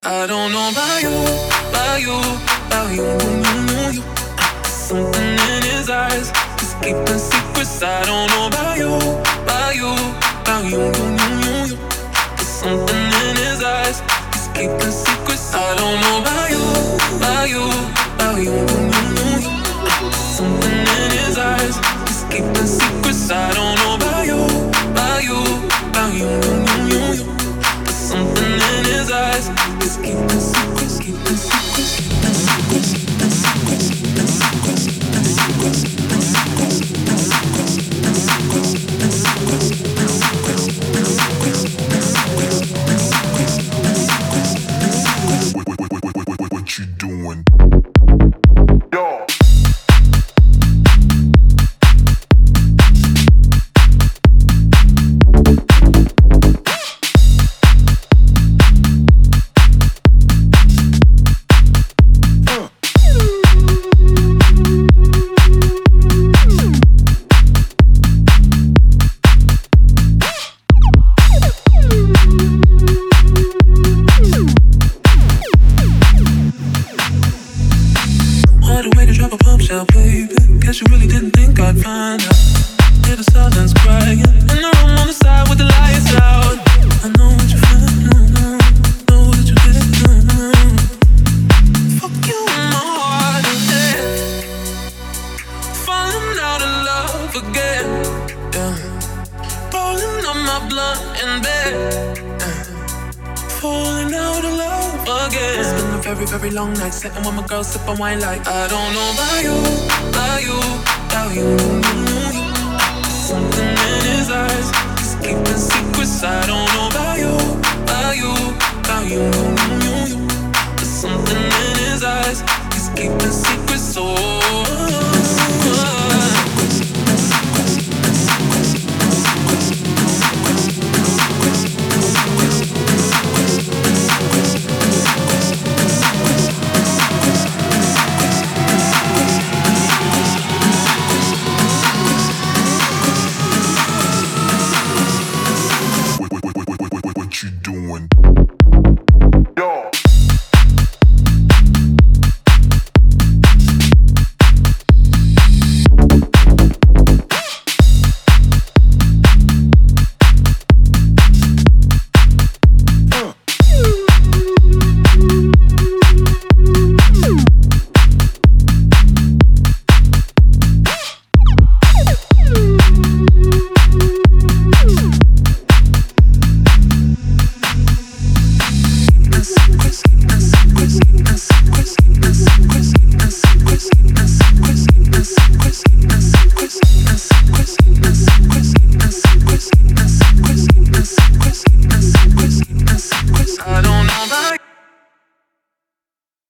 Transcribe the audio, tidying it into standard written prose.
I don't know about you, about you, about you. Something in his eyes, he's keeping secrets. I don't know about you, about you, about you. There's something in his eyes, he's keeping secrets. I don't know about you, about you, about you. Something in his eyes, he's keeping secrets. I don't know about you, about you, about you. There's something in his eyes, he's keeping secrets, keeping secrets, keeping secrets, keeping secrets, keeping secrets, keeping secrets, keeping secrets, keeping secrets, keeping secrets, keeping secrets, keeping secrets, keeping secrets, keeping secrets, keeping secrets, keeping secrets, keeping secrets. What you doing? Yo. Guess you really didn't think I'd find out. Hear the silence crying in the room on the side with the lights out. I know what you feel, know that you did. Fuck you in my heart again. Falling out of love again. Yeah. Rolling up my blunt in bed. Falling out of love again. It's been a very, very long night sitting with my girl sipping wine like I don't know about you, about you, about you. Something in his eyes, he's keeping secrets. I don't know about you, about you, about you. There's something in his eyes, he's keeping secrets. What you doing? Yo. Keeping secrets, keeping secrets, keeping secrets, keeping secrets, keeping secrets.